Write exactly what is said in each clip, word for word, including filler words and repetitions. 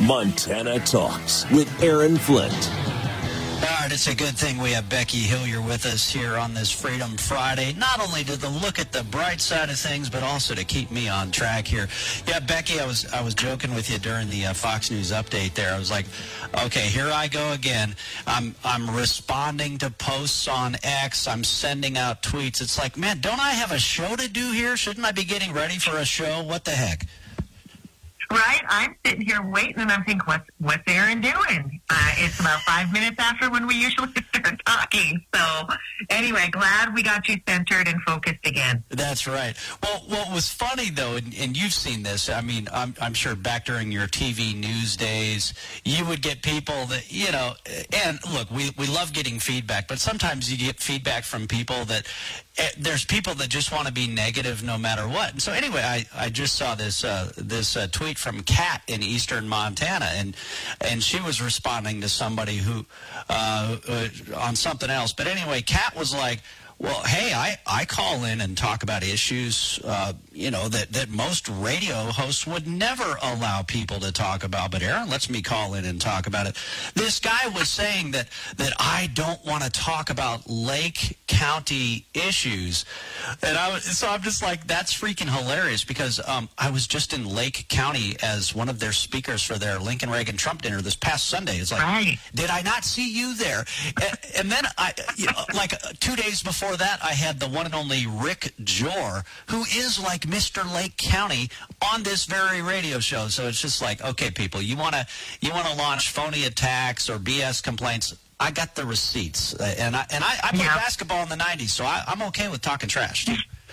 Montana Talks with Aaron Flint. All right, it's a good thing we have Becky Hillier with us here on this Freedom Friday, not only to the look at the bright side of things, but also to keep me on track here. Yeah, Becky, I was I was joking with you during the uh, Fox News update there. I was like, okay, here I go again. I'm I'm responding to posts on X. I'm sending out tweets. It's like, man, don't I have a show to do here? Shouldn't I be getting ready for a show? What the heck? Right? I'm sitting here waiting, and I'm thinking, what's, what's Aaron doing? Uh, it's about five minutes after when we usually start talking. So, anyway, glad we got you centered and focused again. That's right. Well, what was funny, though, and, and you've seen this, I mean, I'm, I'm sure back during your T V news days, you would get people that, you know, and look, we, we love getting feedback, but sometimes you get feedback from people that, there's people that just want to be negative no matter what. And so anyway, I, I just saw this uh, this uh, tweet from Kat in eastern Montana, and and she was responding to somebody who uh, uh, on something else. But anyway, Kat was like, well, hey, I, I call in and talk about issues, uh, you know, that, that most radio hosts would never allow people to talk about. But Aaron lets me call in and talk about it. This guy was saying that, that I don't want to talk about Lake County issues. And I was, so I'm just like, that's freaking hilarious, because um, I was just in Lake County as one of their speakers for their Lincoln Reagan Trump dinner this past Sunday. It's like, right. Did I not see you there? And, and then, I, you know, like two days before that, I had the one and only Rick Jor, who is like Mister Lake County, on this very radio show. So it's just like, okay, people, you want to you want to launch phony attacks or B S complaints? I got the receipts, uh, and I and I, I played yeah. basketball in the nineties, so I, I'm okay with talking trash.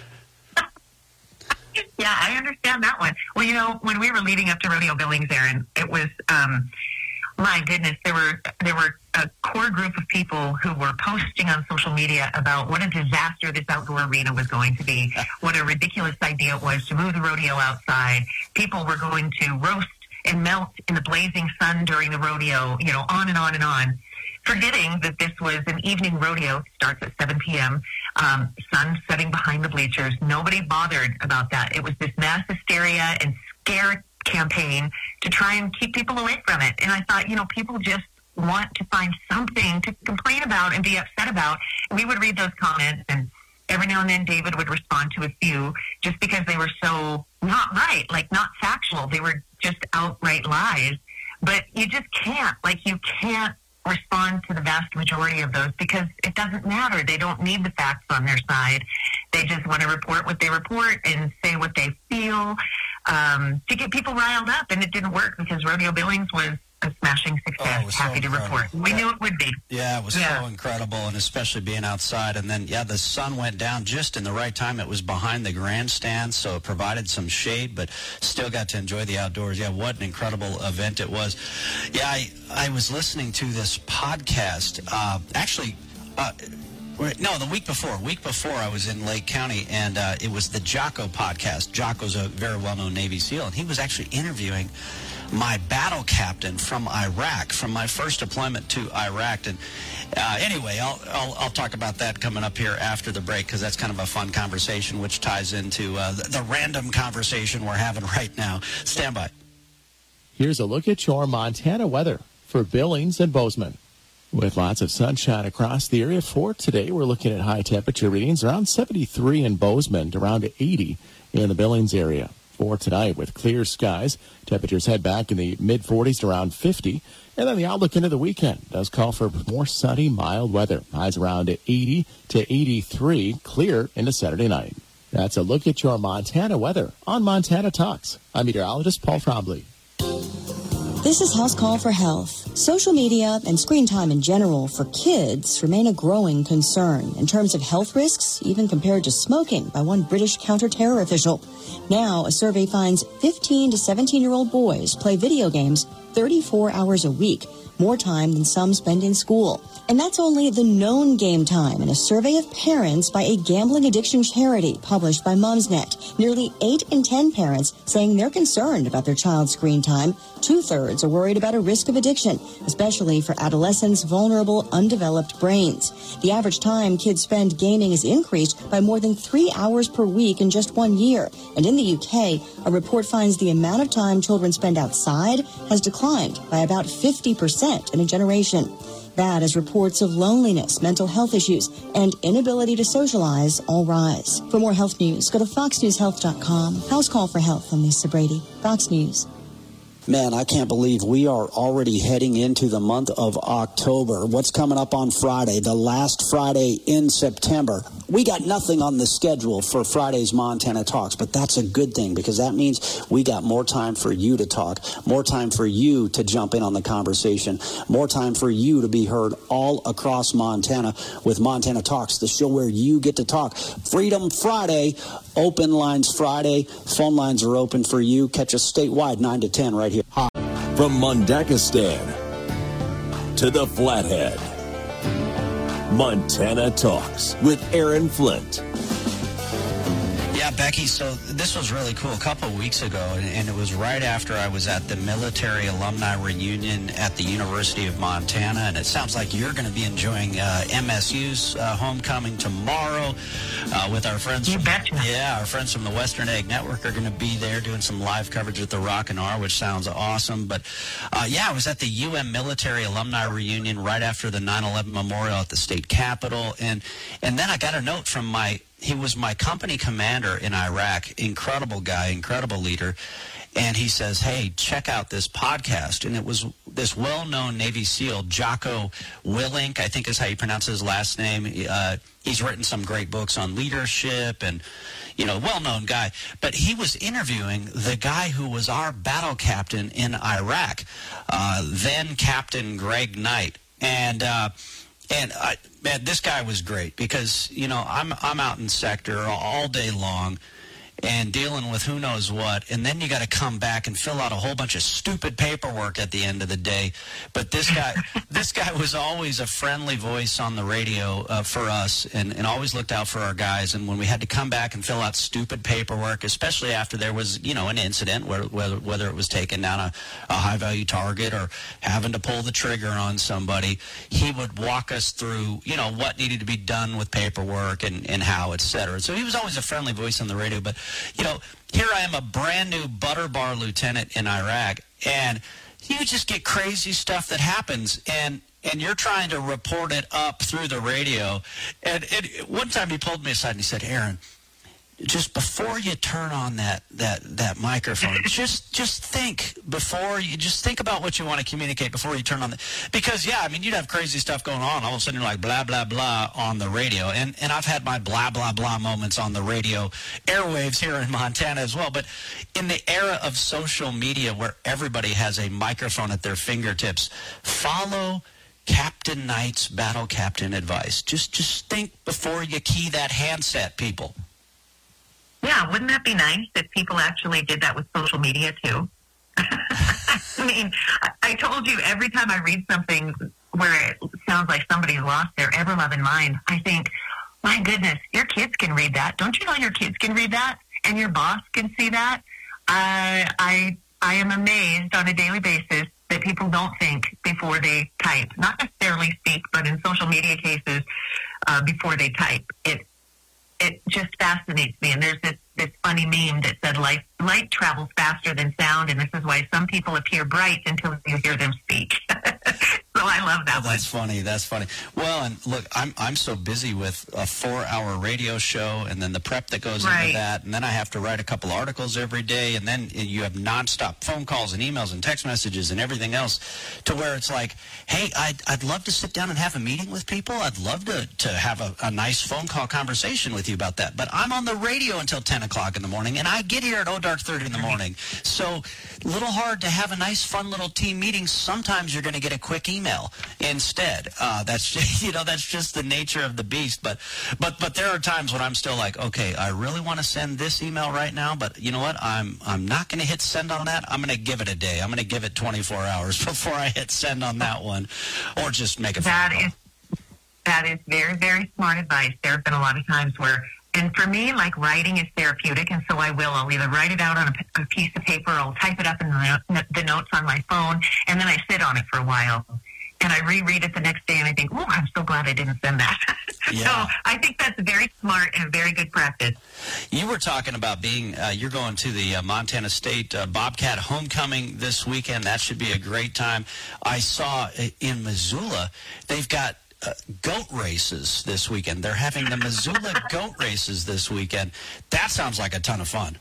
Yeah, I understand that one. Well, you know, when we were leading up to Rodeo Billings, Aaron, it was, um, my goodness, there were there were a core group of people who were posting on social media about what a disaster this outdoor arena was going to be, what a ridiculous idea it was to move the rodeo outside. People were going to roast and melt in the blazing sun during the rodeo, you know, on and on and on, forgetting that this was an evening rodeo. It starts at seven p.m., um, sun setting behind the bleachers. Nobody bothered about that. It was this mass hysteria and scare campaign to try and keep people away from it. And I thought, you know, people just want to find something to complain about and be upset about. And we would read those comments, and every now and then David would respond to a few just because they were so not right, like not factual. They were just outright lies. But you just can't, like you can't respond to the vast majority of those, because it doesn't matter. They don't need the facts on their side. They just want to report what they report and say what they feel, um, to get people riled up. And it didn't work, because Rodeo Billings was a smashing success. Oh, Happy so to report. We yeah. knew it would be. Yeah, it was yeah. so incredible, and especially being outside. And then, yeah, the sun went down just in the right time. It was behind the grandstand, so it provided some shade, but still got to enjoy the outdoors. Yeah, what an incredible event it was. Yeah, I, I was listening to this podcast. Uh, actually, uh, no, the week before. Week before, I was in Lake County, and uh, it was the Jocko podcast. Jocko's a very well-known Navy SEAL, and he was actually interviewing my battle captain from Iraq, from my first deployment to Iraq. And uh, anyway, I'll, I'll I'll talk about that coming up here after the break, because that's kind of a fun conversation, which ties into uh, the, the random conversation we're having right now. Stand by. Here's a look at your Montana weather for Billings and Bozeman. With lots of sunshine across the area for today, we're looking at high temperature readings around seventy-three in Bozeman to around eighty in the Billings area. For tonight, with clear skies, temperatures head back in the mid forties to around fifty. And then the outlook into the weekend does call for more sunny, mild weather. Highs around eighty to eighty-three, clear into Saturday night. That's a look at your Montana weather on Montana Talks. I'm meteorologist Paul Trombley. This is House Call for Health. Social media and screen time in general for kids remain a growing concern in terms of health risks, even compared to smoking, by one British counter-terror official. Now, a survey finds fifteen to seventeen-year-old boys play video games thirty-four hours a week, more time than some spend in school. And that's only the known game time in a survey of parents by a gambling addiction charity published by Mumsnet. Nearly eight in ten parents saying they're concerned about their child's screen time. Two-thirds are worried about a risk of addiction, especially for adolescents' vulnerable, undeveloped brains. The average time kids spend gaming has increased by more than three hours per week in just one year. And in the U K, a report finds the amount of time children spend outside has declined by about fifty percent in a generation. That as reports of loneliness, mental health issues, and inability to socialize all rise. For more health news, go to fox news health dot com. House Call for Health. I'm Lisa Brady, Fox News. Man, I can't believe we are already heading into the month of October. What's coming up on Friday, the last Friday in September? We got nothing on the schedule for Friday's Montana Talks, but that's a good thing because that means we got more time for you to talk, more time for you to jump in on the conversation, more time for you to be heard all across Montana with Montana Talks, the show where you get to talk. Freedom Friday, Open Lines Friday. Phone lines are open for you. Catch us statewide nine to ten right here. From Mundakistan to the Flathead, Montana Talks with Aaron Flint. Yeah, Becky, so this was really cool a couple of weeks ago, and, and it was right after I was at the military alumni reunion at the University of Montana, and it sounds like you're going to be enjoying uh, M S U's uh, homecoming tomorrow uh, with our friends. You from, betcha. Yeah, our friends from the Western Ag Network are going to be there doing some live coverage at the Rock and R, which sounds awesome. But, uh, yeah, I was at the U M military alumni reunion right after the nine eleven memorial at the state capitol, and, and then I got a note from my He was my company commander in Iraq, incredible guy, incredible leader. And he says, hey, check out this podcast. And it was this well-known Navy SEAL, Jocko Willink, I think is how you pronounce his last name. Uh, he's written some great books on leadership and, you know, well-known guy. But he was interviewing the guy who was our battle captain in Iraq, uh, then Captain Greg Knight. And, uh, And I, man, this guy was great because, you know, I'm I'm out in sector all day long and dealing with who knows what, and then you got to come back and fill out a whole bunch of stupid paperwork at the end of the day. But this guy, this guy was always a friendly voice on the radio uh, for us, and, and always looked out for our guys. And when we had to come back and fill out stupid paperwork, especially after there was, you know, an incident, where, whether whether it was taking down a, a high-value target or having to pull the trigger on somebody, he would walk us through, you know, what needed to be done with paperwork and, and how, et cetera. So he was always a friendly voice on the radio, but you know, here I am, a brand new butter bar lieutenant in Iraq, and you just get crazy stuff that happens, and and you're trying to report it up through the radio. And, and one time he pulled me aside and he said, Aaron, just before you turn on that that that microphone, just just think before you just think about what you want to communicate before you turn on the, because yeah, I mean, you'd have crazy stuff going on. All of a sudden, you're like blah blah blah on the radio, and and I've had my blah blah blah moments on the radio airwaves here in Montana as well. But in the era of social media, where everybody has a microphone at their fingertips, follow Captain Knight's battle captain advice. Just just think before you key that handset, people. Yeah, wouldn't that be nice if people actually did that with social media too? I mean, I told you every time I read something where it sounds like somebody's lost their ever-loving mind, I think, my goodness, your kids can read that. Don't you know your kids can read that? And your boss can see that? I, I, I am amazed on a daily basis that people don't think before they type. Not necessarily speak, but in social media cases, uh, before they type. It It just fascinates me. And there's this, this funny meme that said light, light travels faster than sound, and this is why some people appear bright until you hear them speak. So I love that oh, that's one. funny. That's funny. Well, and look, I'm I'm so busy with a four-hour radio show, and then the prep that goes right. into that, and then I have to write a couple articles every day, and then you have nonstop phone calls and emails and text messages and everything else, to where it's like, hey, I'd I'd love to sit down and have a meeting with people. I'd love to to have a, a nice phone call conversation with you about that. But I'm on the radio until ten o'clock in the morning, and I get here at oh dark thirty in the morning. So a little hard to have a nice, fun little team meeting. Sometimes you're going to get a quick email email instead. Uh, that's just, you know, that's just the nature of the beast. But, but, but there are times when I'm still like, okay, I really want to send this email right now, but you know what? I'm, I'm not going to hit send on that. I'm going to give it a day. I'm going to give it twenty-four hours before I hit send on that one, or just make a phone that call. is that is very, very smart advice. There have been a lot of times where, and for me, like, writing is therapeutic, and so I will. I'll either write it out on a, a piece of paper, or I'll type it up in the, the notes on my phone, and then I sit on it for a while. And I reread it the next day, and I think, oh, I'm so glad I didn't send that. Yeah. So I think that's very smart and very good practice. You were talking about being, uh, you're going to the uh, Montana State uh, Bobcat Homecoming this weekend. That should be a great time. I saw in Missoula, they've got uh, goat races this weekend. They're having the Missoula goat races this weekend. That sounds like a ton of fun.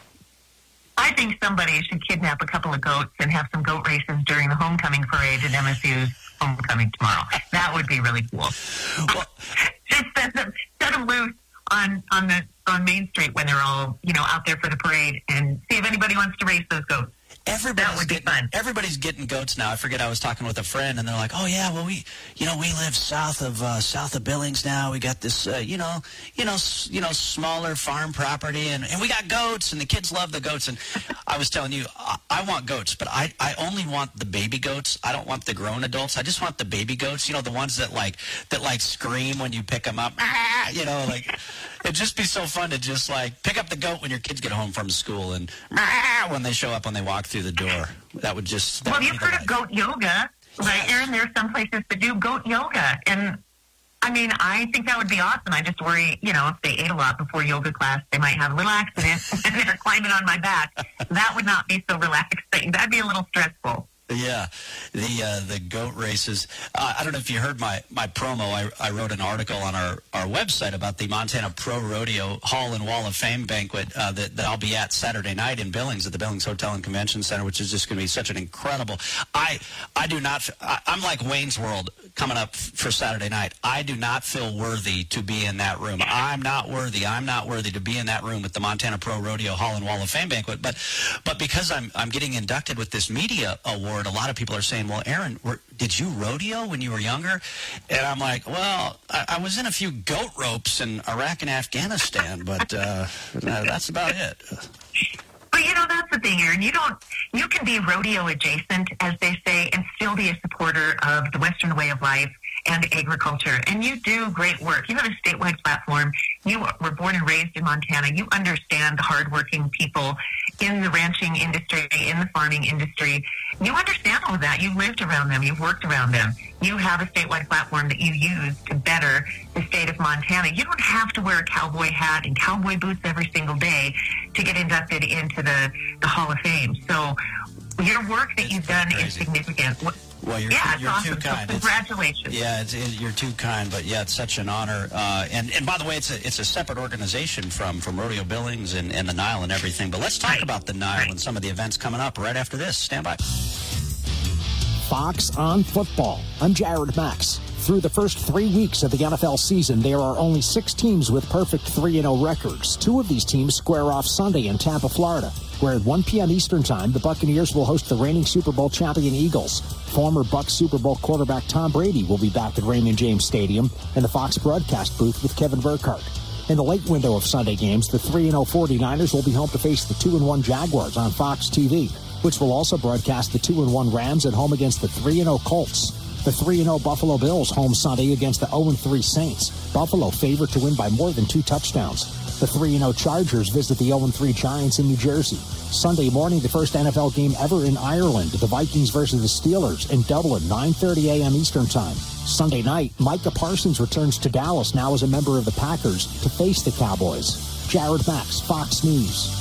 I think somebody should kidnap a couple of goats and have some goat races during the homecoming parade at M S U's homecoming tomorrow. That would be really cool. Well, Just set them, set them loose on, on the on Main Street when they're all, you know, out there for the parade, and see if anybody wants to race those goats. Everybody's That would be getting, fun. everybody's getting goats now. I forget, I was talking with a friend, and they're like, "Oh yeah, well we, you know, we live south of uh, south of Billings now. We got this, uh, you know, you know, s- you know, smaller farm property, and, and we got goats, and the kids love the goats." And I was telling you, I, I want goats, but I, I only want the baby goats. I don't want the grown adults. I just want the baby goats. You know, the ones that like that like scream when you pick them up. Ah, you know, like it'd just be so fun to just like pick up the goat when your kids get home from school, and ah, when they show up when they walk through the door. That would just... That Well, would you've be the heard life. of goat yoga, right, Aaron? There are some places that do goat yoga. And, I mean, I think that would be awesome. I just worry, you know, if they ate a lot before yoga class, they might have a little accident and they're climbing on my back. That would not be so relaxing. That'd be a little stressful. Yeah, the uh, the goat races. Uh, I don't know if you heard my, my promo. I, I wrote an article on our, our website about the Montana Pro Rodeo Hall and Wall of Fame banquet uh, that, that I'll be at Saturday night in Billings at the Billings Hotel and Convention Center, which is just going to be such an incredible. I I do not. I, I'm like Wayne's World coming up for Saturday night. I do not feel worthy to be in that room. I'm not worthy. I'm not worthy to be in that room with the Montana Pro Rodeo Hall and Wall of Fame banquet. But but because I'm I'm getting inducted with this media award, a lot of people are saying, well, Aaron, were, did you rodeo when you were younger? And I'm like, well, I, I was in a few goat ropes in Iraq and Afghanistan, but uh, that's about it. But, you know, that's the thing, Aaron. You don't, you can be rodeo adjacent, as they say, and still be a supporter of the Western way of life and agriculture. And you do great work. You have a statewide platform. You were born and raised in Montana. You understand the hardworking people in the ranching industry, in the farming industry. You understand all of that. You've lived around them. You've worked around them. You have a statewide platform that you use to better the state of Montana. You don't have to wear a cowboy hat and cowboy boots every single day to get inducted into the, the Hall of Fame. So your work that It's you've done crazy. is significant. Well, you're, yeah, it's you're awesome. too So kind. It's- congratulations. Yeah, it's, it, you're too kind, but yeah, it's such an honor. Uh, and, and by the way, it's a it's a separate organization from, from Rodeo Billings and, and the Nile and everything. But let's talk Right. about the Nile Right. and some of the events coming up right after this. Stand by. Fox on Football. I'm Jared Max. Through the first three weeks of the N F L season, there are only six teams with perfect three and oh records. Two of these teams square off Sunday in Tampa, Florida, where at one p.m. Eastern Time, the Buccaneers will host the reigning Super Bowl champion Eagles. Former Bucs Super Bowl quarterback Tom Brady will be back at Raymond James Stadium in the Fox broadcast booth with Kevin Burkhardt. In the late window of Sunday games, the three and oh forty-niners will be home to face the two and one Jaguars on Fox T V, which will also broadcast the two and one Rams at home against the three and oh Colts. The three and oh Buffalo Bills home Sunday against the oh and three Saints. Buffalo favored to win by more than two touchdowns. The three and oh Chargers visit the oh and three Giants in New Jersey. Sunday morning, the first N F L game ever in Ireland, the Vikings versus the Steelers in Dublin, nine thirty a.m. Eastern Time. Sunday night, Micah Parsons returns to Dallas now as a member of the Packers to face the Cowboys. Jared Max, Fox News.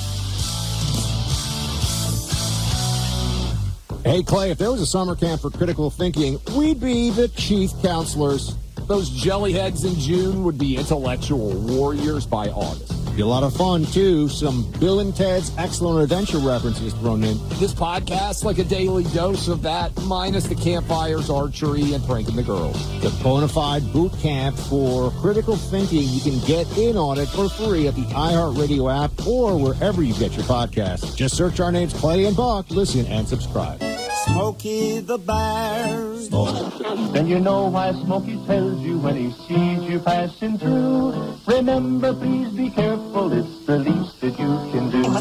Hey, Clay, if there was a summer camp for critical thinking, we'd be the chief counselors. Those jellyheads in June would be intellectual warriors by August. Be a lot of fun, too. Some Bill and Ted's Excellent Adventure references thrown in. This podcast's like a daily dose of that, minus the campfires, archery, and pranking the girls. The bona fide boot camp for critical thinking. You can get in on it for free at the iHeartRadio app or wherever you get your podcasts. Just search our names, Clay and Buck. Listen and subscribe. Smokey the Bear's Then you know why Smokey tells you when he sees you passing through. Remember, please be careful, it's the least that you can do.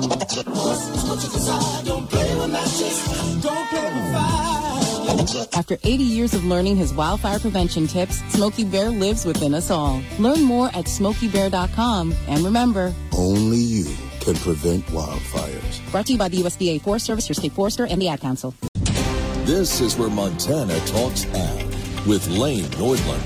Don't play with matches, don't play with fire. After eighty years of learning his wildfire prevention tips, Smokey Bear lives within us all. Learn more at smokey bear dot com. And remember, only you can prevent wildfires. Brought to you by the U S D A Forest Service, your state forester, and the Ad Council. This is where Montana talks ag with Lane Nordlund.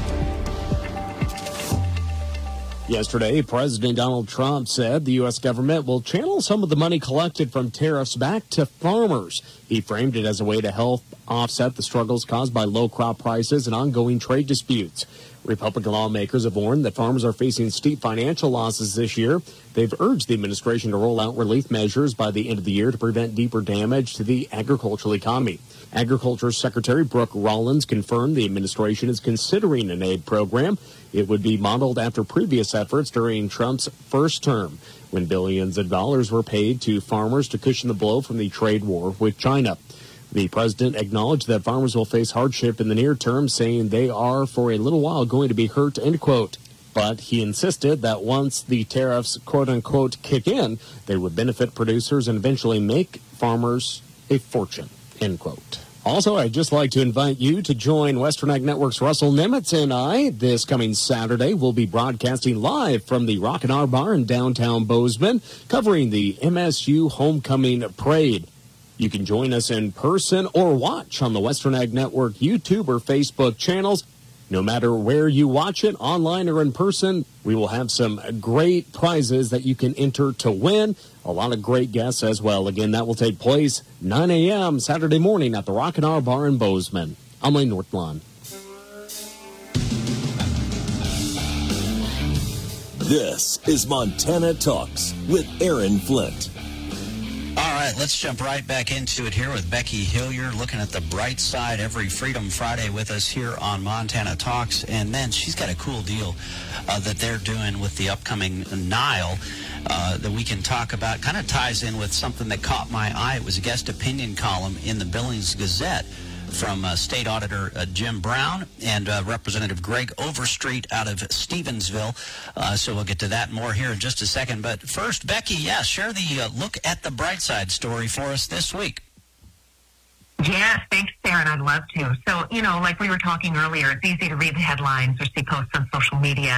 Yesterday, President Donald Trump said the U S government will channel some of the money collected from tariffs back to farmers. He framed it as a way to help offset the struggles caused by low crop prices and ongoing trade disputes. Republican lawmakers have warned that farmers are facing steep financial losses this year. They've urged the administration to roll out relief measures by the end of the year to prevent deeper damage to the agricultural economy. Agriculture Secretary Brooke Rollins confirmed the administration is considering an aid program. It would be modeled after previous efforts during Trump's first term, when billions of dollars were paid to farmers to cushion the blow from the trade war with China. The president acknowledged that farmers will face hardship in the near term, saying they are for a little while going to be hurt, end quote. But he insisted that once the tariffs, quote unquote, kick in, they would benefit producers and eventually make farmers a fortune, end quote. Also, I'd just like to invite you to join Western Ag Network's Russell Nemitz and I this coming Saturday. We'll be broadcasting live from the Rockin' R Bar in downtown Bozeman, covering the M S U Homecoming Parade. You can join us in person or watch on the Western Ag Network YouTube or Facebook channels. No matter where you watch it, online or in person, we will have some great prizes that you can enter to win. A lot of great guests as well. Again, that will take place nine a.m. Saturday morning at the Rockin' R Bar in Bozeman. I'm Lane Northlawn. This is Montana Talks with Aaron Flint. All right, let's jump right back into it here with Becky Hillier, looking at the bright side every Freedom Friday with us here on Montana Talks. And then she's got a cool deal uh, that they're doing with the upcoming Nile uh, that we can talk about. Kind of ties in with something that caught my eye. It was a guest opinion column in the Billings Gazette from uh, State Auditor uh, Jim Brown and uh, Representative Greg Overstreet out of Stevensville. Uh, so we'll get to that more here in just a second. But first, Becky, yeah, share the uh, look at the bright side story for us this week. Yes, thanks, Sarah, I'd love to. So, you know, like we were talking earlier, it's easy to read the headlines or see posts on social media.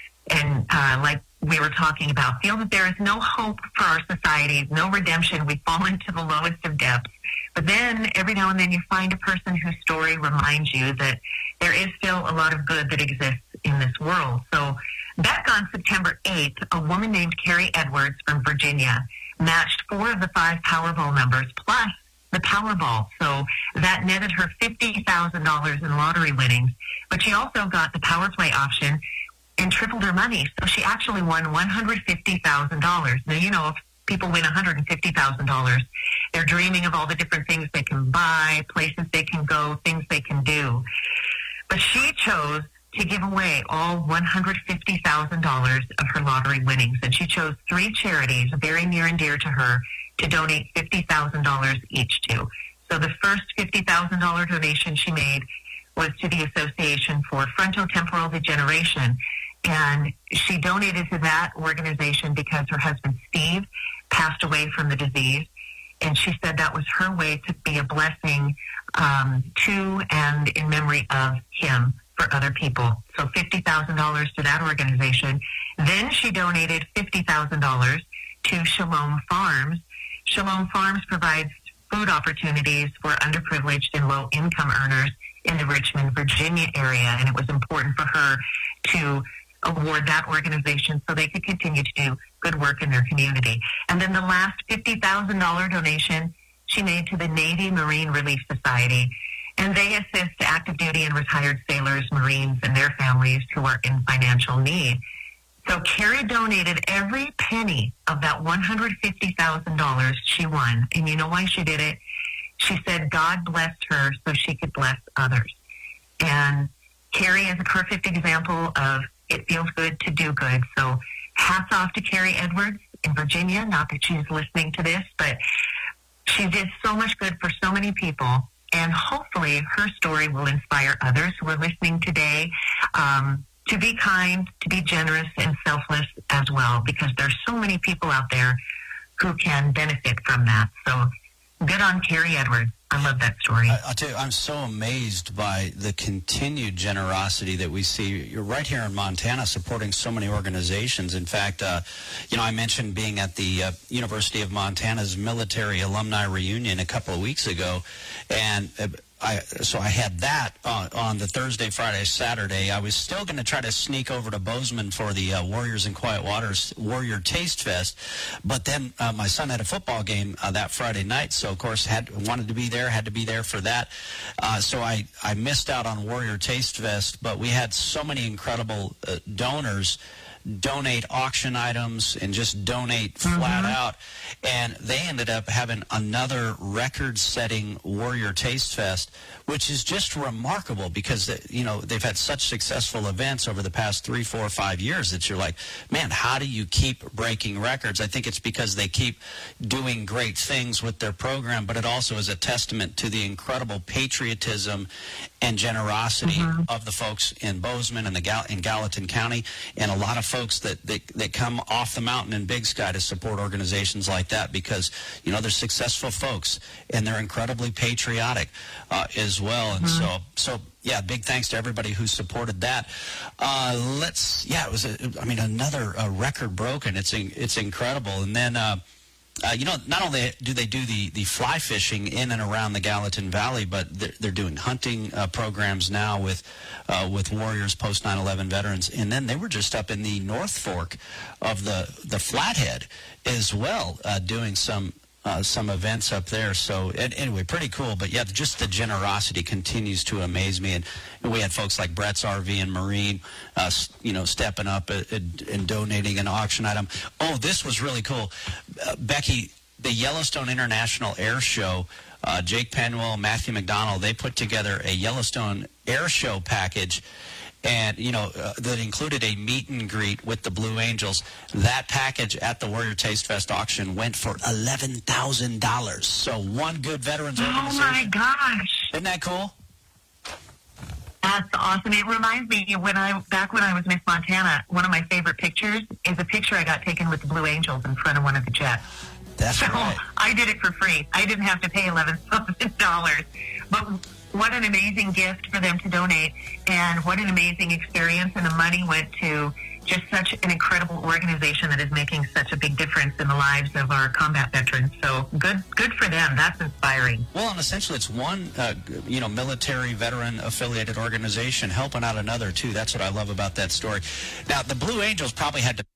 And uh, like we were talking about, feel that there is no hope for our society, no redemption. We fall into the lowest of depths. But then every now and then you find a person whose story reminds you that there is still a lot of good that exists in this world. So back on September eighth, a woman named Carrie Edwards from Virginia matched four of the five Powerball numbers plus the Powerball. So that netted her fifty thousand dollars in lottery winnings. But she also got the Power Play option and tripled her money. So she actually won one hundred fifty thousand dollars. Now, you know, if people win one hundred fifty thousand dollars, they're dreaming of all the different things they can buy, places they can go, things they can do. But she chose to give away all one hundred fifty thousand dollars of her lottery winnings. And she chose three charities very near and dear to her to donate fifty thousand dollars each to. So the first fifty thousand dollars donation she made was to the Association for Frontotemporal Degeneration. And she donated to that organization because her husband, Steve, passed away from the disease. And she said that was her way to be a blessing um, to and in memory of him for other people. So fifty thousand dollars to that organization. Then she donated fifty thousand dollars to Shalom Farms. Shalom Farms provides food opportunities for underprivileged and low-income earners in the Richmond, Virginia area. And it was important for her to award that organization so they could continue to do good work in their community. And then the last fifty thousand dollars donation she made to the Navy Marine Relief Society. And they assist active duty and retired sailors, Marines, and their families who are in financial need. So Carrie donated every penny of that one hundred fifty thousand dollars she won. And you know why she did it? She said God blessed her so she could bless others. And Carrie is a perfect example of it feels good to do good. So hats off to Carrie Edwards in Virginia. Not that she's listening to this, but she did so much good for so many people. And hopefully her story will inspire others who are listening today um, to be kind, to be generous and selfless as well, because there's so many people out there who can benefit from that. So good on Carrie Edwards. I love that story. I, I'll tell you, I'm so amazed by the continued generosity that we see. You're right here in Montana supporting so many organizations. In fact, uh, you know, I mentioned being at the uh, University of Montana's military alumni reunion a couple of weeks ago, and uh, I, so I had that on, on the Thursday, Friday, Saturday. I was still going to try to sneak over to Bozeman for the uh, Warriors in Quiet Waters Warrior Taste Fest, but then uh, my son had a football game uh, that Friday night, so of course had wanted to be there, had to be there for that. Uh, so I, I missed out on Warrior Taste Fest, but we had so many incredible uh, donors donate auction items and just donate flat mm-hmm. out. And they ended up having another record-setting Warrior Taste Fest, which is just remarkable because, you know, they've had such successful events over the past three, four, five years that you're like, man, how do you keep breaking records? I think it's because they keep doing great things with their program, but it also is a testament to the incredible patriotism and generosity mm-hmm. of the folks in Bozeman and the Gal- in Gallatin County, and a lot of folks that, that that come off the mountain in Big Sky to support organizations like that because, you know, they're successful folks and they're incredibly patriotic uh, as well. And mm-hmm. so, so yeah, big thanks to everybody who supported that. Uh, let's, yeah, it was, a, I mean, another uh, record broken. It's in, it's incredible. And then, uh, Uh, you know, not only do they do the, the fly fishing in and around the Gallatin Valley, but they're, they're doing hunting uh, programs now with uh, with Warriors post nine eleven veterans. And then they were just up in the North Fork of the, the Flathead as well, uh, doing some uh, some events up there. So and, anyway, pretty cool. But yeah, just the generosity continues to amaze me. And, and we had folks like Brett's R V and Marine, uh, you know, stepping up and, and donating an auction item. Oh, this was really cool. Uh, Becky, the Yellowstone International Air Show, uh, Jake Penwell, Matthew McDonald, they put together a Yellowstone Air Show package. And, you know, uh, that included a meet and greet with the Blue Angels. That package at the Warrior Taste Fest auction went for eleven thousand dollars. So one good veterans oh organization. Oh, my gosh. Isn't that cool? That's awesome. It reminds me, when I back when I was Miss Montana, one of my favorite pictures is a picture I got taken with the Blue Angels in front of one of the jets. That's so right. I did it for free. I didn't have to pay eleven thousand dollars. But what an amazing gift for them to donate, and what an amazing experience. And the money went to just such an incredible organization that is making such a big difference in the lives of our combat veterans. So good good for them. That's inspiring. Well, and essentially it's one, uh, you know, military veteran affiliated organization helping out another, too. That's what I love about that story. Now, the Blue Angels probably had to...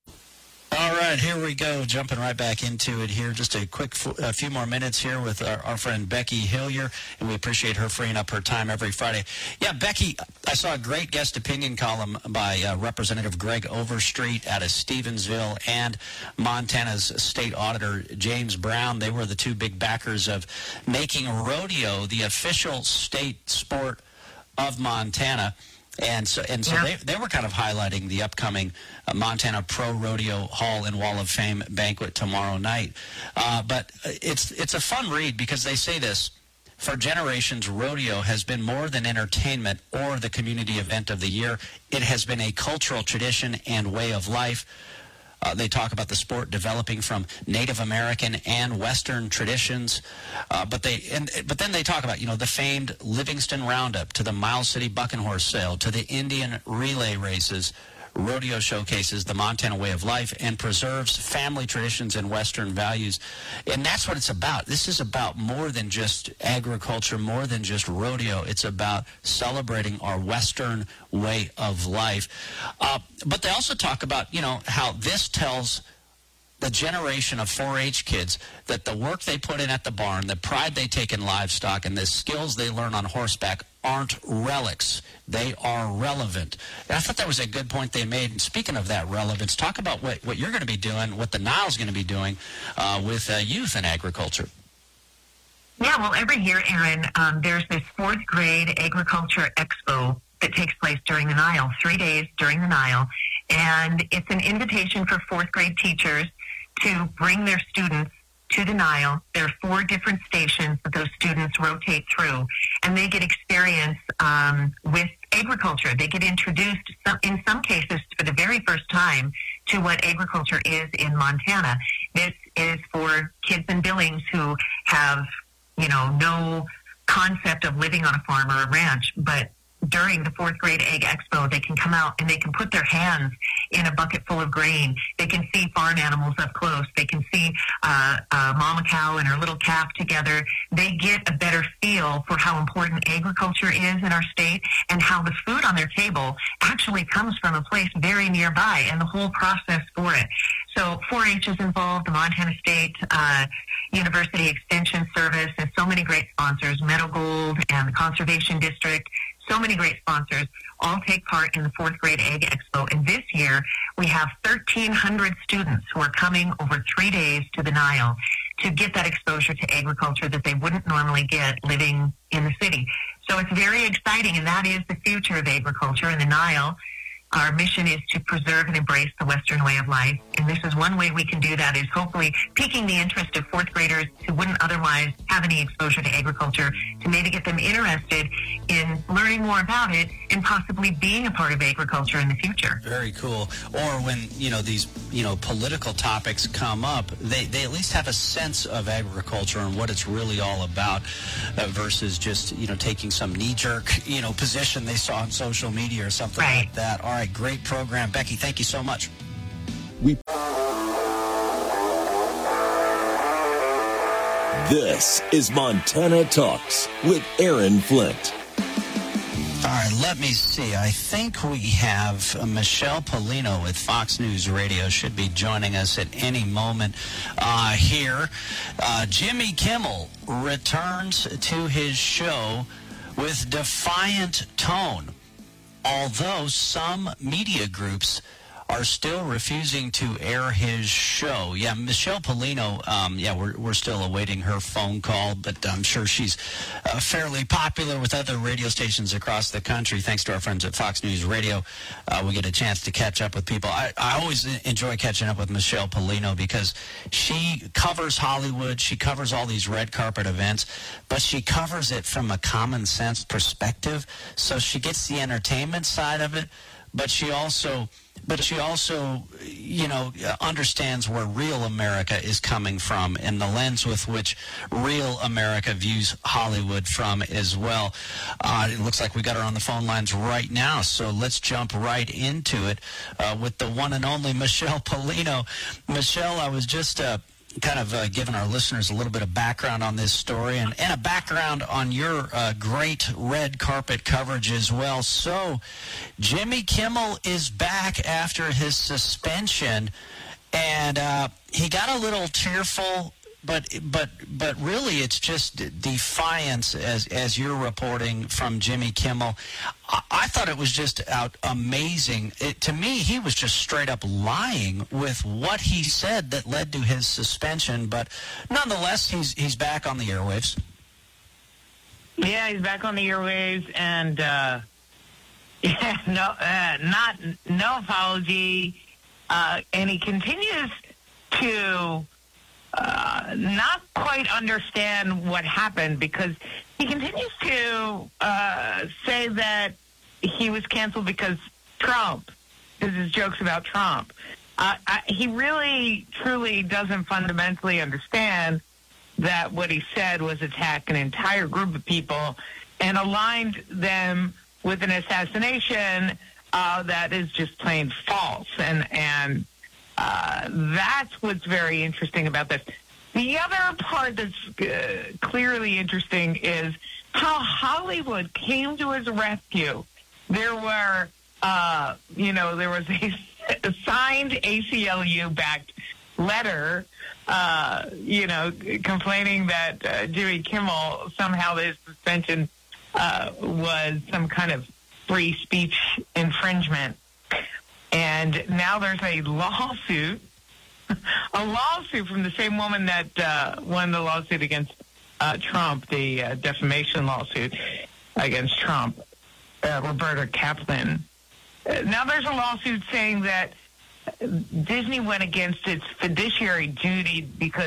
All right, here we go, jumping right back into it here. Just a quick f- a few more minutes here with our, our friend Becky Hillier, and we appreciate her freeing up her time every Friday. Yeah, Becky, I saw a great guest opinion column by uh, Representative Greg Overstreet out of Stevensville and Montana's state auditor, James Brown. They were the two big backers of making rodeo the official state sport of Montana. And so, and so yeah. they, they were kind of highlighting the upcoming uh, Montana Pro Rodeo Hall and Wall of Fame banquet tomorrow night. Uh, but it's it's a fun read because they say this: for generations, rodeo has been more than entertainment or the community event of the year. It has been a cultural tradition and way of life. Uh, they talk about the sport developing from Native American and Western traditions, uh, but they and but then they talk about, you know, the famed Livingston Roundup, to the Miles City Buck and Horse Sale, to the Indian relay races. Rodeo showcases the Montana way of life and preserves family traditions and Western values. And that's what it's about. This is about more than just agriculture, more than just rodeo. It's about celebrating our Western way of life. Uh, but they also talk about, you know, how this tells the generation of four H kids that the work they put in at the barn, the pride they take in livestock, and the skills they learn on horseback aren't relics. They are relevant. And I thought that was a good point they made. And speaking of that relevance, talk about what, what you're going to be doing, what the Nile's going to be doing uh, with uh, youth in agriculture. Yeah, well, every year, Aaron, um, there's this fourth grade agriculture expo that takes place during the Nile, three days during the Nile. And it's an invitation for fourth grade teachers to bring their students to the Nile. There are four different stations that those students rotate through, and they get experience um, with agriculture. They get introduced, some, in some cases, for the very first time, to what agriculture is in Montana. This is for kids in Billings who have, you know, no concept of living on a farm or a ranch, but during the fourth grade Egg Expo, they can come out and they can put their hands in a bucket full of grain. They can see farm animals up close. They can see uh, a mama cow and her little calf together. They get a better feel for how important agriculture is in our state and how the food on their table actually comes from a place very nearby and the whole process for it. So four H is involved, the Montana State uh, University Extension Service, and so many great sponsors, Meadow Gold and the Conservation District. So many great sponsors all take part in the fourth grade Egg Expo. And this year, we have thirteen hundred students who are coming over three days to the Nile to get that exposure to agriculture that they wouldn't normally get living in the city. So it's very exciting, and that is the future of agriculture in the Nile. Our mission is to preserve and embrace the Western way of life. And this is one way we can do that, is hopefully piquing the interest of fourth graders who wouldn't otherwise have any exposure to agriculture, to maybe get them interested in learning more about it and possibly being a part of agriculture in the future. Very cool. Or when, you know, these, you know, political topics come up, they, they at least have a sense of agriculture and what it's really all about uh, versus just, you know, taking some knee-jerk, you know, position they saw on social media or something right. like that. All right, great program. Becky, thank you so much. We. This is Montana Talks with Aaron Flint. All right, let me see. I think we have uh, Michelle Polino with Fox News Radio should be joining us at any moment uh, here. Uh, Jimmy Kimmel returns to his show with defiant tone, although some media groups are still refusing to air his show. Yeah, Michelle Polino, um, yeah, we're we're still awaiting her phone call, but I'm sure she's uh, fairly popular with other radio stations across the country. Thanks to our friends at Fox News Radio, uh, we get a chance to catch up with people. I, I always enjoy catching up with Michelle Polino because she covers Hollywood, she covers all these red carpet events, but she covers it from a common sense perspective. So she gets the entertainment side of it, but she also... But she also, you know, understands where real America is coming from and the lens with which real America views Hollywood from as well. Uh, it looks like we got her on the phone lines right now, so let's jump right into it uh, with the one and only Michelle Polino. Michelle, I was just... Uh, kind of uh, giving our listeners a little bit of background on this story and, and a background on your uh, great red carpet coverage as well. So Jimmy Kimmel is back after his suspension, and uh, he got a little tearful, but but but really it's just defiance as as you're reporting from Jimmy Kimmel. I, I thought it was just out amazing. It, to me, he was just straight up lying with what he said that led to his suspension. But nonetheless, he's he's back on the airwaves. Yeah, he's back on the airwaves, and uh, yeah, no, uh, not no apology, uh, and he continues to. Uh, not quite understand what happened because he continues to uh, say that he was canceled because Trump, because his jokes about Trump. Uh, I, he really, truly doesn't fundamentally understand that what he said was attack an entire group of people and aligned them with an assassination uh, that is just plain false. And, and Uh, that's what's very interesting about this. The other part that's uh, clearly interesting is how Hollywood came to his rescue. There were, uh, you know, there was a, a signed A C L U-backed letter, uh, you know, complaining that uh, Jimmy Kimmel, somehow his suspension uh, was some kind of free speech infringement. And now there's a lawsuit, a lawsuit from the same woman that uh, won the lawsuit against uh, Trump, the uh, defamation lawsuit against Trump, uh, Roberta Kaplan. Uh, now there's a lawsuit saying that Disney went against its fiduciary duty because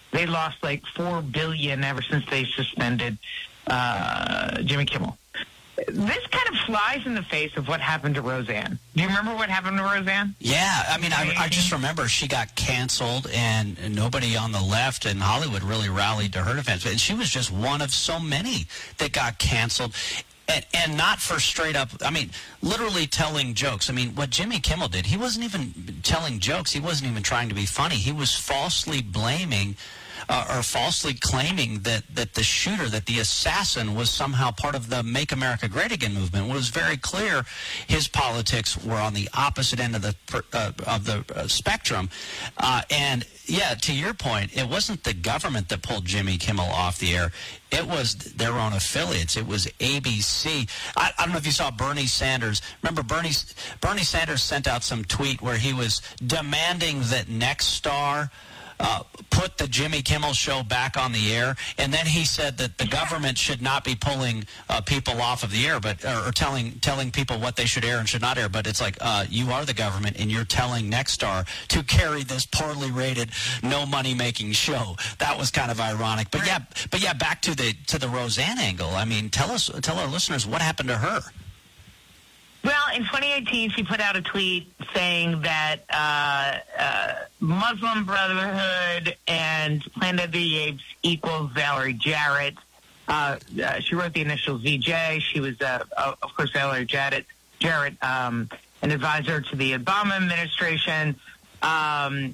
they lost like four billion dollars ever since they suspended uh, Jimmy Kimmel. This kind of flies in the face of what happened to Roseanne. Do you remember what happened to Roseanne? Yeah, I mean, I, I just remember she got canceled, and nobody on the left in Hollywood really rallied to her defense. And she was just one of so many that got canceled. And, and not for straight up, I mean, literally telling jokes. I mean, what Jimmy Kimmel did, he wasn't even telling jokes. He wasn't even trying to be funny. He was falsely blaming uh, or falsely claiming that, that the shooter, that the assassin was somehow part of the Make America Great Again movement. It was very clear his politics were on the opposite end of the uh, of the uh, spectrum. Uh, and, yeah, to your point, it wasn't the government that pulled Jimmy Kimmel off the air. It was their own affiliates. It was A B C. I, I don't know if you saw Bernie Sanders. Remember, Bernie Bernie Sanders sent out some tweet where he was demanding that Nexstar uh, put the Jimmy Kimmel show back on the air, and then he said that the government should not be pulling uh, people off of the air, but or, or telling telling people what they should air and should not air. But it's like uh, you are the government, and you're telling Nexstar to carry this poorly rated, no money making show. That was kind of ironic. But yeah, but yeah, back to the to the Roseanne angle. I mean, tell us, tell our listeners what happened to her. Well, in twenty eighteen, she put out a tweet saying that uh, uh, Muslim Brotherhood and Planet of the Apes equals Valerie Jarrett. Uh, uh, she wrote the initials V J. She was, uh, of course, Valerie Jarrett, Jarrett um, an advisor to the Obama administration. Um,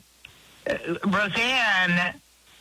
Roseanne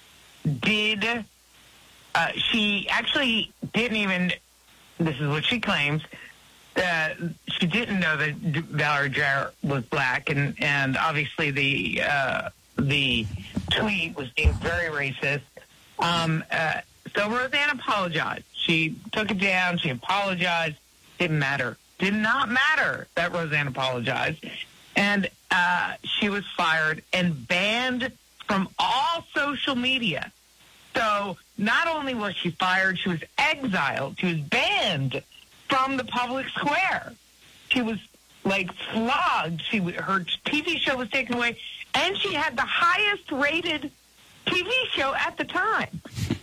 did, uh, she actually didn't even, this is what she claims, Uh, she didn't know that Valerie Jarrett was black, and, and obviously the uh, the tweet was deemed very racist. Um, uh, so Roseanne apologized. She took it down. She apologized. Didn't matter. Did not matter that Roseanne apologized. And uh, she was fired and banned from all social media. So not only was she fired, she was exiled. She was banned from the public square. She was, like, flogged. She Her T V show was taken away, and she had the highest-rated T V show at the time.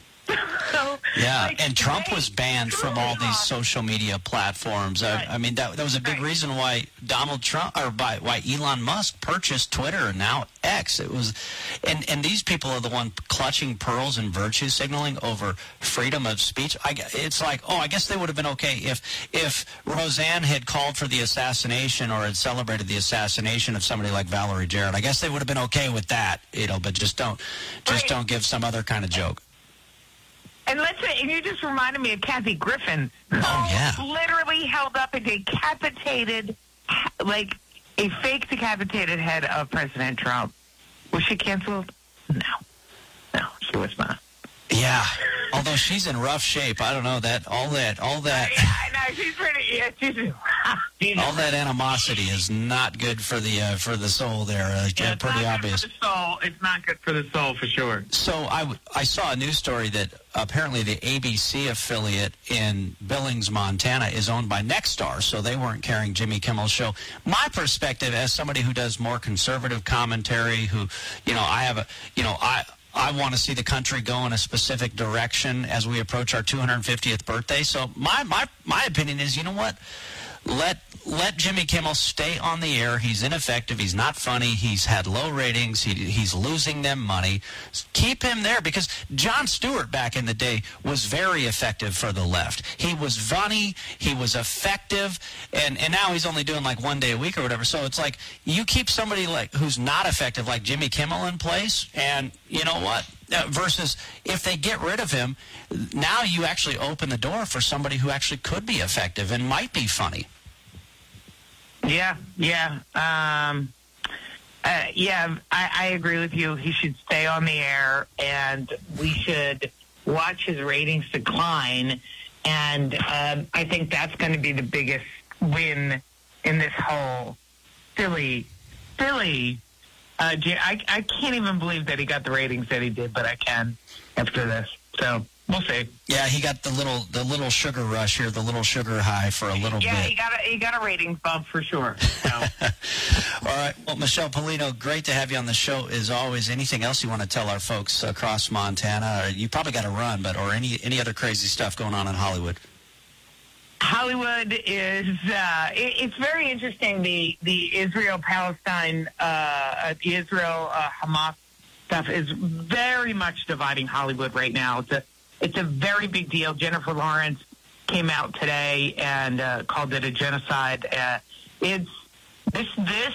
So, yeah, like, and Trump was banned from all these social media platforms. Right. I, I mean, that that was a big right. reason why Donald Trump, or by why Elon Musk purchased Twitter and now X. It was, and and these people are the one clutching pearls and virtue signaling over freedom of speech. I, it's like, oh, I guess they would have been okay if if Roseanne had called for the assassination or had celebrated the assassination of somebody like Valerie Jarrett. I guess they would have been okay with that, you know. But just don't, just right. don't give some other kind of joke. And let's say, and you just reminded me of Kathy Griffin. Oh, yeah. Literally held up a decapitated, like a fake decapitated head of President Trump. Was she canceled? No. No, she was not. Yeah. Although she's in rough shape. I don't know that, all that, all that. Yeah, I know. She's pretty, yeah, she's, she's all that animosity is not good for the, uh, for the soul there. Uh, yeah, pretty it's not obvious. Good for the soul. It's not good for the soul, for sure. So I, I saw a news story that apparently the A B C affiliate in Billings, Montana is owned by Nexstar, so they weren't carrying Jimmy Kimmel's show. My perspective as somebody who does more conservative commentary, who, you know, I have a, you know, I, I want to see the country go in a specific direction as we approach our two hundred fiftieth birthday. So my, my, my opinion is, you know what? Let let Jimmy Kimmel stay on the air. He's ineffective. He's not funny. He's had low ratings. He, he's losing them money. Keep him there, because Jon Stewart back in the day was very effective for the left. He was funny. He was effective. And, and now he's only doing like one day a week or whatever. So it's like you keep somebody like who's not effective like Jimmy Kimmel in place, and you know what? Uh, versus if they get rid of him, now you actually open the door for somebody who actually could be effective and might be funny. Yeah, yeah. Um, uh, yeah, I, I agree with you. He should stay on the air, and we should watch his ratings decline. And um, I think that's going to be the biggest win in this whole silly, silly Uh, I, I can't even believe that he got the ratings that he did, but I can after this. So We'll see. Yeah, he got the little the little sugar rush here, the little sugar high for a little yeah, bit. Yeah, he got a he got a ratings bump for sure. So. All right. Well, Michelle Polino, great to have you on the show as always. Anything else you want to tell our folks across Montana? Or you probably got to run, but or any any other crazy stuff going on in Hollywood? Hollywood is uh, it, it's very interesting. The the Israel Palestine, uh, the Israel uh, Hamas stuff is very much dividing Hollywood right now. It's a it's a very big deal. Jennifer Lawrence came out today and uh, called it a genocide. Uh, it's this this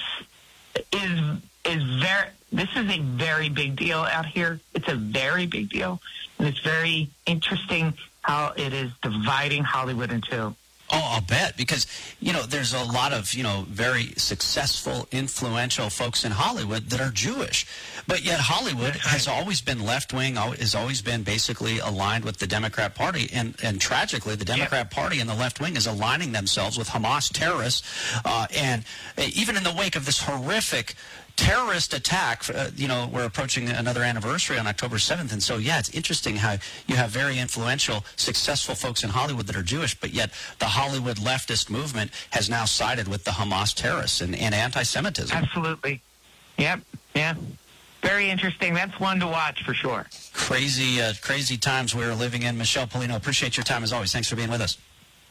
is is very this is a very big deal out here. It's a very big deal, and it's very interesting how it is dividing Hollywood in two. Oh, I'll bet, because, you know, there's a lot of, you know, very successful, influential folks in Hollywood that are Jewish. But yet Hollywood has always been left-wing, has always been basically aligned with the Democrat Party. And, and tragically, the Democrat yep. Party and the left-wing is aligning themselves with Hamas terrorists. Uh, and even in the wake of this horrific terrorist attack, uh, you know, we're approaching another anniversary on October seventh. And so, yeah, it's interesting how you have very influential, successful folks in Hollywood that are Jewish, but yet the Hollywood leftist movement has now sided with the Hamas terrorists and, and anti-Semitism. Absolutely. Yep. Yeah. Very interesting. That's one to watch for sure. Crazy, uh, crazy times we're living in. Michelle Polino, appreciate your time as always. Thanks for being with us.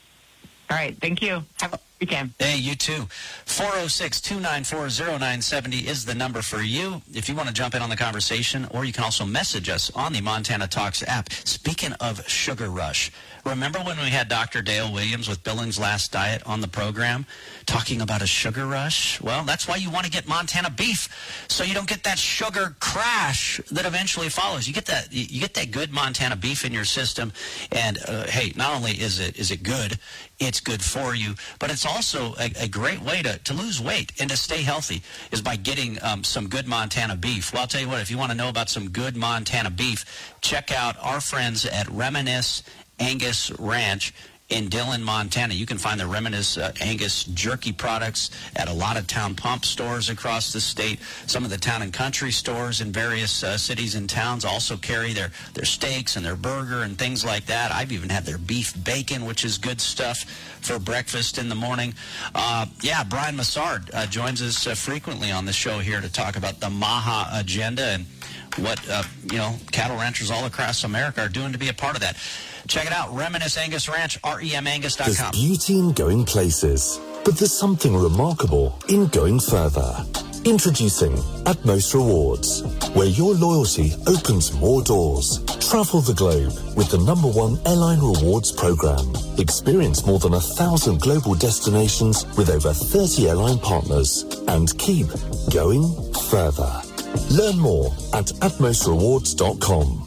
All right. Thank you. Have a good weekend. Hey, you too. four oh six, two nine four, oh nine seven oh is the number for you if you want to jump in on the conversation, or you can also message us on the Montana Talks app. Speaking of Sugar Rush, remember when we had Doctor Dale Williams with Billings Last Diet on the program talking about a sugar rush? Well, that's why you want to get Montana beef, so you don't get that sugar crash that eventually follows. You get that you get that good Montana beef in your system, and uh, hey, not only is it is it good, it's good for you, but it's also a, a great way to, to lose weight and to stay healthy is by getting um, some good Montana beef. Well, I'll tell you what, if you want to know about some good Montana beef, check out our friends at Reminisce Angus Ranch in Dillon, Montana. You can find the Reminisce uh, Angus jerky products at a lot of town pump stores across the state. Some of the town and country stores in various uh, cities and towns also carry their, their steaks and their burger and things like that. I've even had their beef bacon, which is good stuff for breakfast in the morning. Uh, yeah, Brian Massard uh, joins us uh, frequently on the show here to talk about the Maha Agenda and what, uh, you know, cattle ranchers all across America are doing to be a part of that. Check it out, Reminisce Angus Ranch, R E M Angus dot com. There's beauty in going places, but there's something remarkable in going further. Introducing Atmos Rewards, where your loyalty opens more doors. Travel the globe with the number one airline rewards program. Experience more than a thousand global destinations with over thirty airline partners. And keep going further. Learn more at atmos rewards dot com.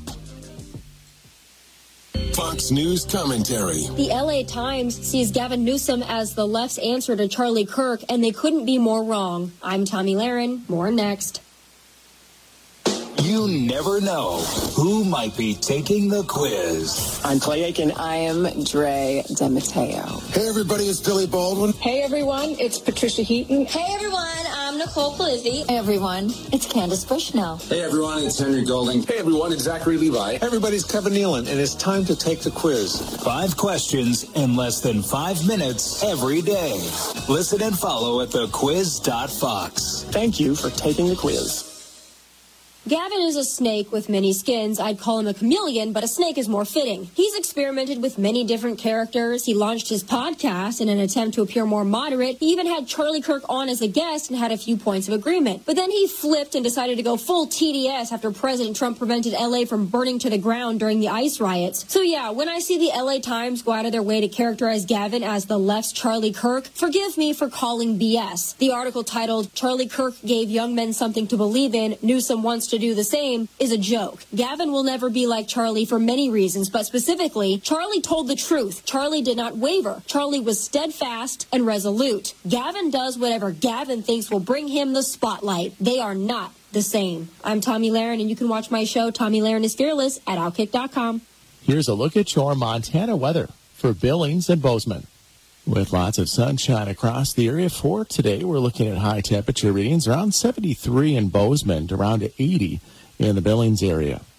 Fox News commentary. The L A Times sees Gavin Newsom as the left's answer to Charlie Kirk, and they couldn't be more wrong. I'm Tommy Lahren. More next. You never know who might be taking the quiz. I'm Clay Aiken. I am Dre DeMatteo. Hey, everybody, it's Billy Baldwin. Hey, everyone, it's Patricia Heaton. Hey, everyone, I'm Nicole Polizzi. Hey, everyone, it's Candace Bushnell. Hey, everyone, it's Henry Golding. Hey, everyone, it's Zachary Levi. Hey, everybody's Kevin Nealon, and it's time to take the quiz. Five questions in less than five minutes every day. Listen and follow at the quiz dot fox. Thank you for taking the quiz. Gavin is a snake with many skins. I'd call him a chameleon, but a snake is more fitting. He's experimented with many different characters. He launched his podcast in an attempt to appear more moderate. He even had Charlie Kirk on as a guest and had a few points of agreement. But then he flipped and decided to go full T D S after President Trump prevented L A from burning to the ground during the ICE riots. So yeah, when I see the L A Times go out of their way to characterize Gavin as the left's Charlie Kirk, forgive me for calling B S. The article titled, "Charlie Kirk Gave Young Men Something to Believe in, Newsom Wants to Do the Same," is a joke. Gavin will never be like Charlie for many reasons, but specifically, Charlie told the truth. Charlie did not waver. Charlie was steadfast and resolute. Gavin does whatever Gavin thinks will bring him the spotlight. They are not the same. I'm Tommy Lahren, and you can watch my show, Tommy Lahren is Fearless, at outkick dot com. Here's a look at your Montana weather for Billings and Bozeman. With lots of sunshine across the area for today, we're looking at high temperature readings around seventy-three in Bozeman, around eighty in the Billings area.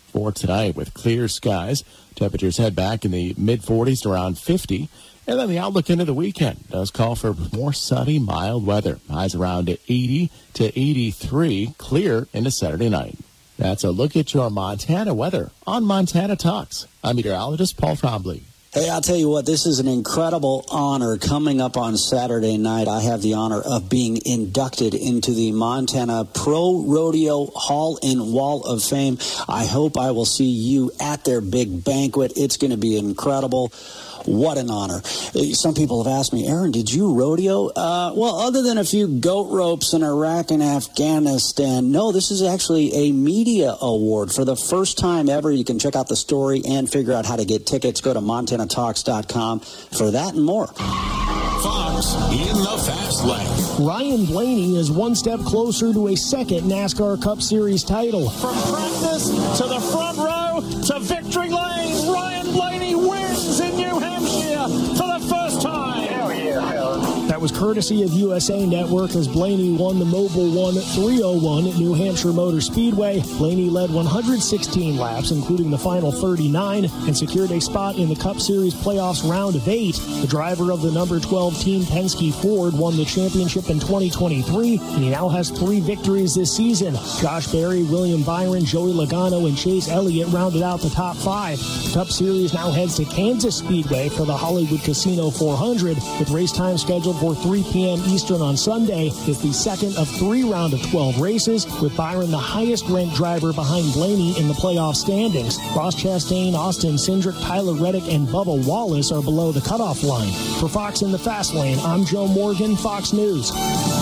for tonight with clear skies. Temperatures head back in the mid forties to around fifty. And then the outlook into the weekend does call for more sunny, mild weather. Highs around eighty to eighty-three, clear into Saturday night. That's a look at your Montana weather on Montana Talks. I'm meteorologist Paul Trombley. Hey, I'll tell you what, this is an incredible honor. Coming up on Saturday night, I have the honor of being inducted into the Montana Pro Rodeo Hall and Wall of Fame. I hope I will see you at their big banquet. It's going to be incredible. What an honor. Some people have asked me, Aaron, did you rodeo? Uh, well, other than a few goat ropes in Iraq and Afghanistan, no, this is actually a media award. For the first time ever, you can check out the story and figure out how to get tickets. Go to montana talks dot com for that and more. Fox in the fast lane. Ryan Blaney is one step closer to a second NASCAR Cup Series title. From practice to the front row to victory lane, Ryan Blaney wins in New Hampshire for the first time. Hell yeah, hell. That was courtesy of U S A Network as Blaney won the Mobil one three oh one at New Hampshire Motor Speedway. Blaney led one hundred sixteen laps, including the final thirty-nine, and secured a spot in the Cup Series playoffs round of eight. The driver of the number twelve team, Penske Ford, won the championship in twenty twenty-three, and he now has three victories this season. Josh Berry, William Byron, Joey Logano, and Chase Elliott rounded out the top five. The Cup Series now heads to Kansas Speedway for the Hollywood Casino four hundred, with race time scheduled for three p.m. Eastern on Sunday. It's the second of three round of twelve races, with Byron the highest-ranked driver behind Blaney in the playoff standings. Ross Chastain, Austin Cindric, Tyler Reddick, and Bubba Wallace are below the cutoff line. For Fox in the Fast Lane, I'm Joe Morgan, Fox News.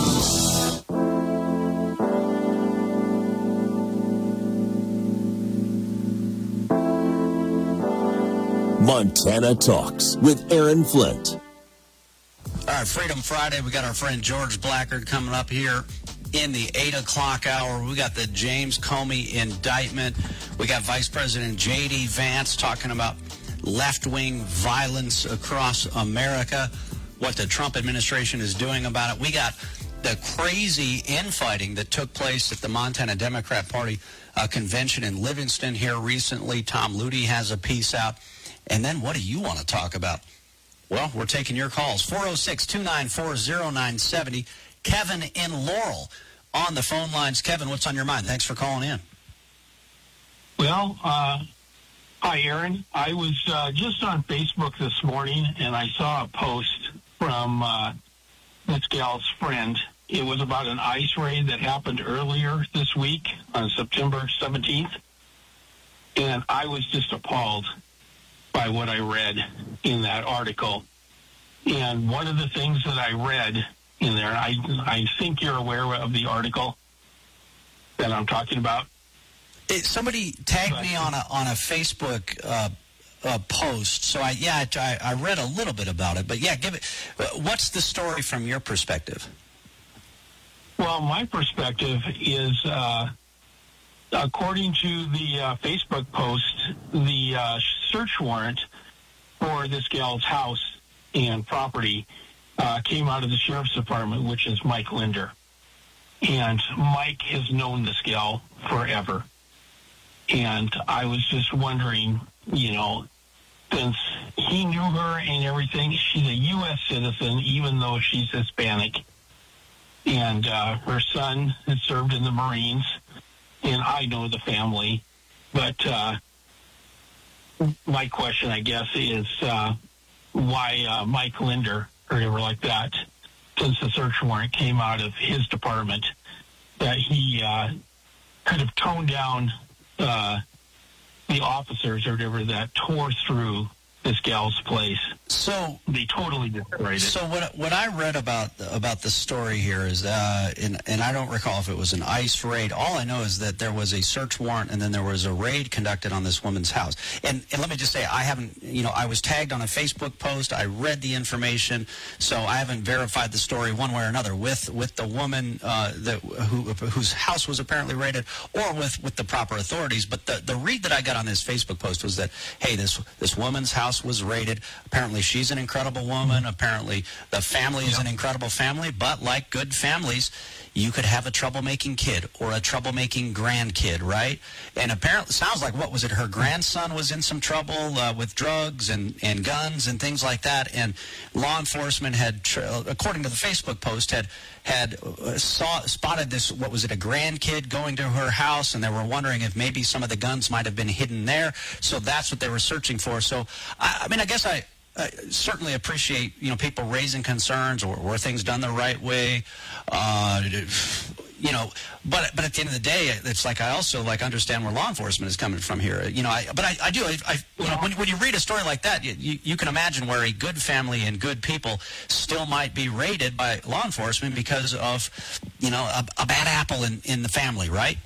Montana Talks with Aaron Flint. All right, Freedom Friday. We got our friend George Blackard coming up here in the eight o'clock hour. We got the James Comey indictment. We got Vice President J D. Vance talking about left-wing violence across America, what the Trump administration is doing about it. We got the crazy infighting that took place at the Montana Democrat Party uh, convention in Livingston here recently. Tom Ludy has a piece out. And then what do you want to talk about? Well, we're taking your calls. four oh six, two nine four, oh nine seven oh. Kevin in Laurel on the phone lines. Kevin, what's on your mind? Thanks for calling in. Well, uh, hi, Aaron. I was uh, just on Facebook this morning, and I saw a post from uh, this gal's friend. It was about an ICE raid that happened earlier this week on September seventeenth, and I was just appalled by what I read in that article. And one of the things that I read in there, I I think you're aware of the article that I'm talking about. It, somebody tagged but, me on a on a Facebook uh, uh, post, so I yeah I, I read a little bit about it. But yeah, give it. What's the story from your perspective? Well, my perspective is, uh, according to the uh, Facebook post, the uh, search warrant for this gal's house and property uh, came out of the sheriff's department, which is Mike Linder. And Mike has known this gal forever. And I was just wondering, you know, since he knew her and everything, she's a U S citizen, even though she's Hispanic. And uh, her son had served in the Marines. And I know the family. But uh, my question, I guess, is uh, why uh, Mike Linder, or whatever like that, since the search warrant came out of his department, that he uh, could have toned down uh, the officers or whatever that tore through this gal's place. So they totally destroyed it. So what what I read about about the story here is, uh, and and I don't recall if it was an ICE raid. All I know is that there was a search warrant, and then there was a raid conducted on this woman's house. And and let me just say, I haven't, you know, I was tagged on a Facebook post. I read the information, so I haven't verified the story one way or another with with the woman uh, that who whose house was apparently raided, or with with the proper authorities. But the the read that I got on this Facebook post was that, hey, this this woman's house was raided. Apparently apparently she's an incredible woman. Apparently the family is an incredible family. But like good families, you could have a troublemaking kid or a troublemaking grandkid, right? And apparently, sounds like, what was it? Her grandson was in some trouble uh, with drugs and, and guns and things like that. And law enforcement had, according to the Facebook post, had had uh, saw, spotted this, what was it, a grandkid going to her house, and they were wondering if maybe some of the guns might have been hidden there. So that's what they were searching for. So, I, I mean, I guess I... I certainly appreciate, you know, people raising concerns, or were things done the right way, uh, you know, but but at the end of the day, it's like I also like understand where law enforcement is coming from here, you know. I but I, I do, I, I you know, when when you read a story like that, you you can imagine where a good family and good people still might be raided by law enforcement because of, you know, a, a bad apple in in the family, right?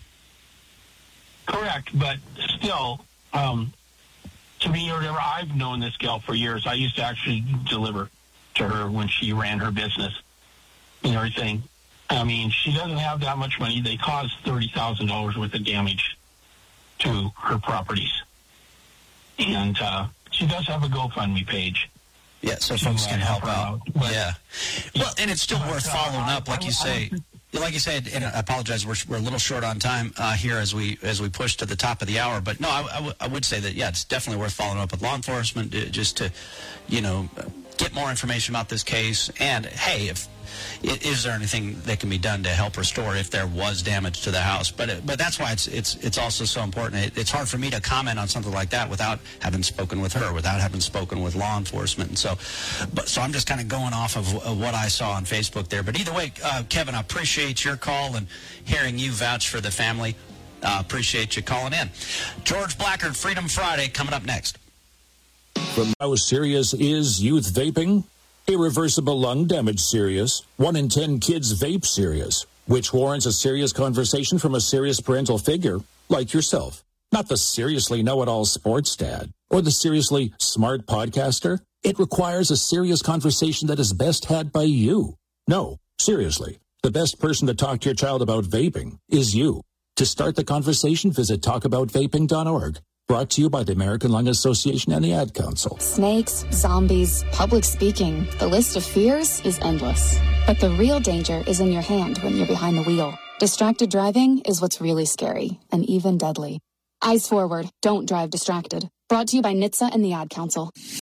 Correct, but still. Um, To me, or whatever, I've known this gal for years. I used to actually deliver to her when she ran her business and everything. I mean, she doesn't have that much money. They caused thirty thousand dollars worth of damage to her properties. And uh, she does have a GoFundMe page. Yeah, so folks can help out. But, yeah. Well, and it's still worth following up, like you say. Like you said, and I apologize, we're, we're a little short on time uh, here as we as we push to the top of the hour. But no, I, I, w- I would say that, yeah, it's definitely worth following up with law enforcement uh, just to, you know, get more information about this case. And, hey, if is there anything that can be done to help restore if there was damage to the house? But it, but that's why it's it's it's also so important. It, it's hard for me to comment on something like that without having spoken with her, without having spoken with law enforcement. And so, but so I'm just kind of going off of, of what I saw on Facebook there. But either way, uh, Kevin, I appreciate your call and hearing you vouch for the family. Uh, appreciate you calling in. George Blackard, Freedom Friday, coming up next. From how serious is youth vaping? Irreversible lung damage serious. One in ten kids vape serious, which warrants a serious conversation from a serious parental figure like yourself. Not the seriously know-it-all sports dad or the seriously smart podcaster. It requires a serious conversation that is best had by you. No, seriously, the best person to talk to your child about vaping is you. To start the conversation, visit talk about vaping dot org. Brought to you by the American Lung Association and the Ad Council. Snakes, zombies, public speaking. The list of fears is endless. But the real danger is in your hand when you're behind the wheel. Distracted driving is what's really scary and even deadly. Eyes forward. Don't drive distracted. Brought to you by N H T S A and the Ad Council.